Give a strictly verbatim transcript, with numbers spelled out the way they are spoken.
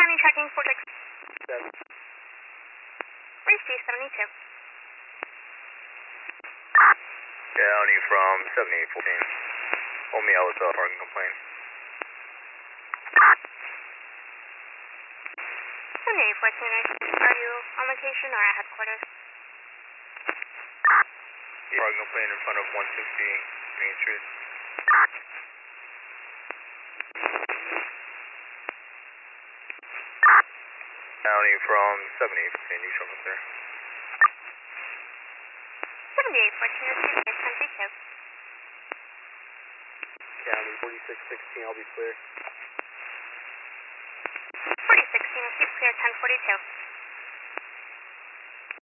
County tracking four six. Seven. Race D seventy-two. County from seventy-eight fourteen. Hold me out with the parking complaint. seventy-eight fourteen, are you on location or at headquarters? Yeah, parking complaint in front of one sixty Main Street. County from seventy-eight fourteen, you show me clear. seventy-eight fourteen, receive clear, ten three two. County forty-six sixteen, I'll be clear. forty sixteen, receive clear, ten forty-two.